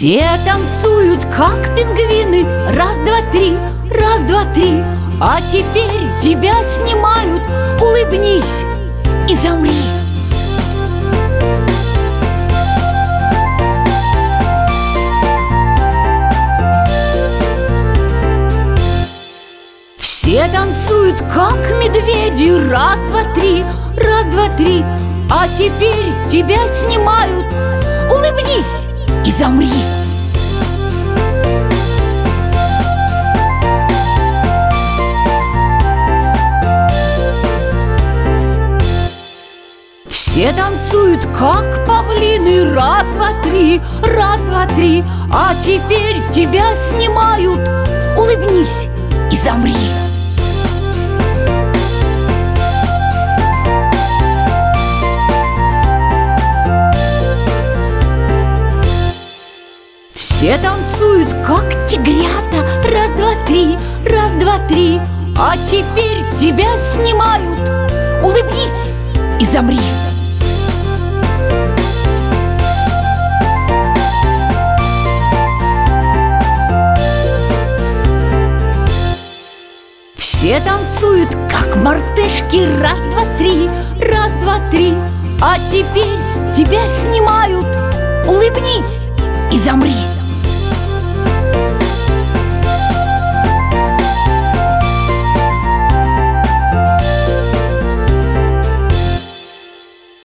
Все танцуют, как пингвины. Раз, два, три, раз, два, три. А теперь тебя снимают. Улыбнись и замри. Все танцуют, как медведи. Раз, два, три, раз, два, три. А теперь тебя снимают. Улыбнись и замри. Все танцуют, как павлины. Раз, два, три, раз, два, три. А теперь тебя снимают. Улыбнись и замри. Все танцуют, как тигрята. Раз, два, три, раз, два, три. А теперь тебя снимают. Улыбнись и замри. Все танцуют, как мартышки. Раз, два, три, раз, два, три. А теперь тебя снимают. Улыбнись и замри.